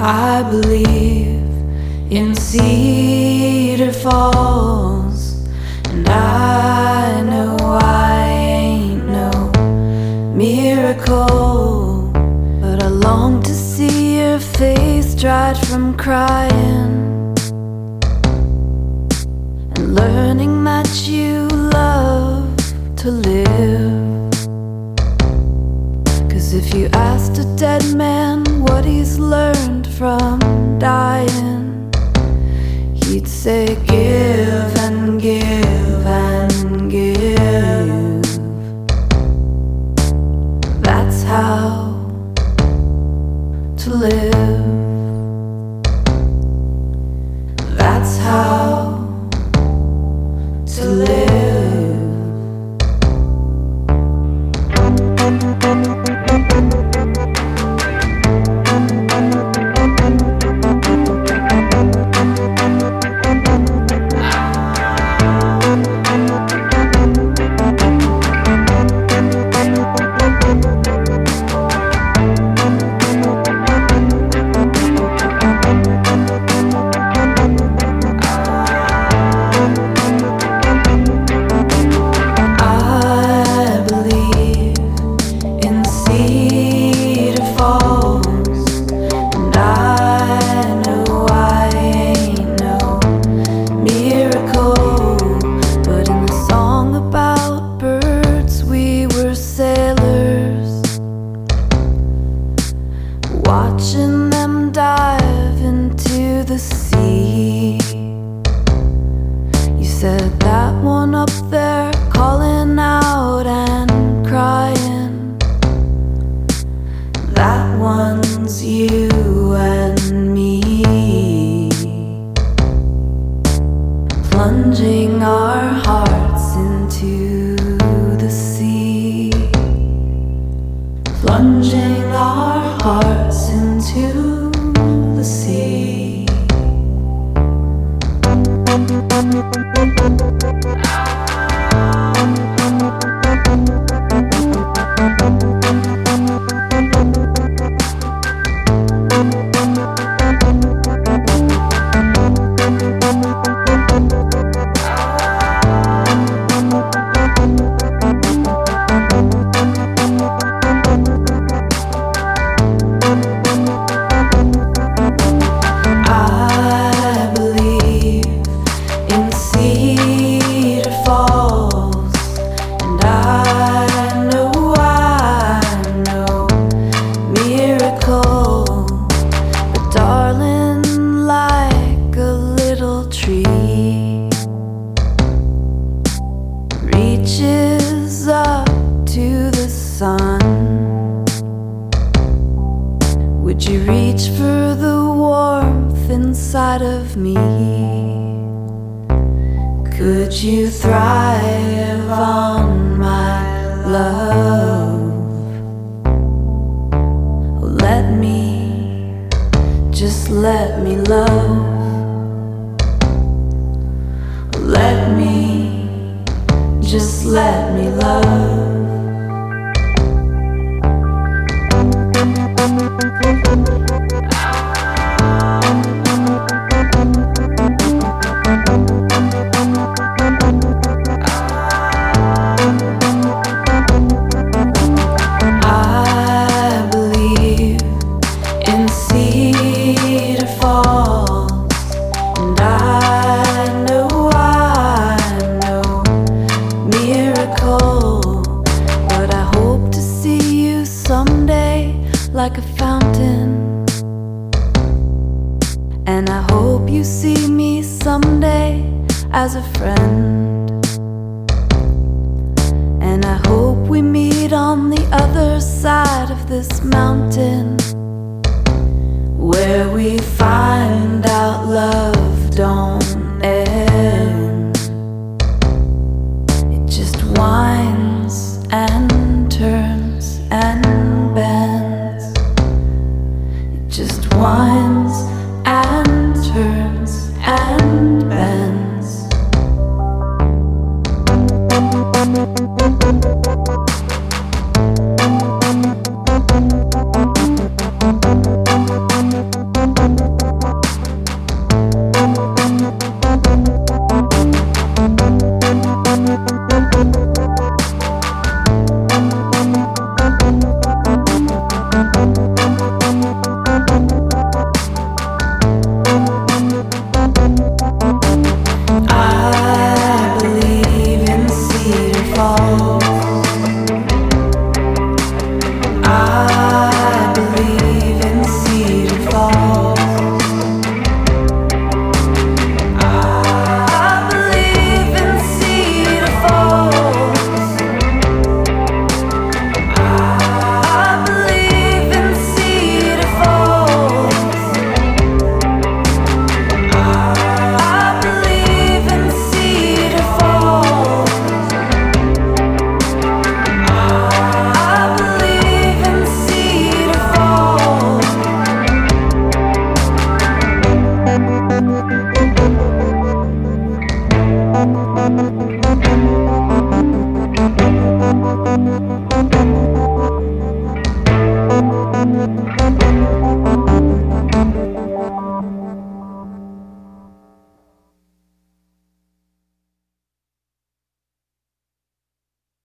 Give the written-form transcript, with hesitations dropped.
I believe in Cedar Falls, and I know I ain't no miracle, but I long to see your face dried from crying and learning that you love to live. 'Cause if you asked a dead man what he's learned from dying, he'd say give and give and give. That's how to live. That's how to live. Watching them dive into the sea. You said that one up there calling out and crying, that one's you and me, plunging our hearts into the sea, plunging our hearts into the sea. Reaches up to the sun. Would you reach for the warmth inside of me? Could you thrive on my love? Let me, just let me love. Let me, just let me love. I believe in Cedar Falls, and I know miracle, but I hope to see you someday like a fountain, and I hope you see me someday as a friend, and I hope we meet on the other side of this mountain, where we find out love don't end. It just winds and turns and bends. It just winds and turns and bends.